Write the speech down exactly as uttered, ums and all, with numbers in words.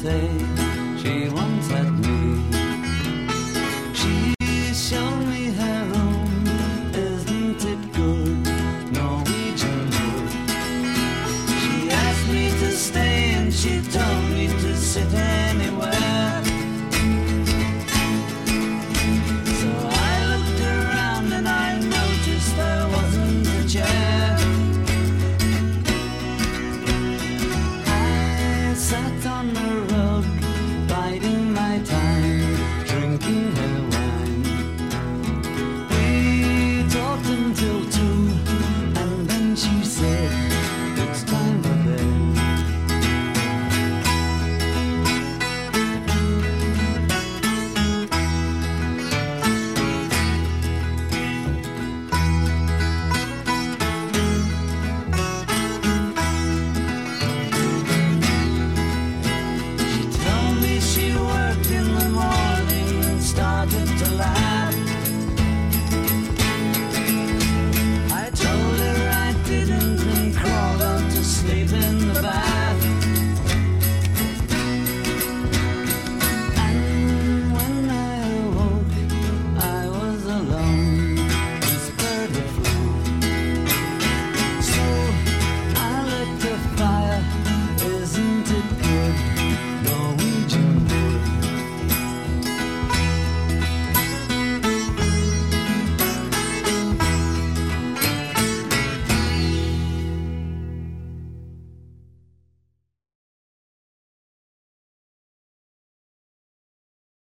say she once had me. She showed me her room, isn't it good? Norwegian wood. She asked me to stay and she told me to sit anywhere. So I looked around and I noticed there wasn't a chair. I sat on the rug, biding my time, drinking her wine. We talked until two, and then she said,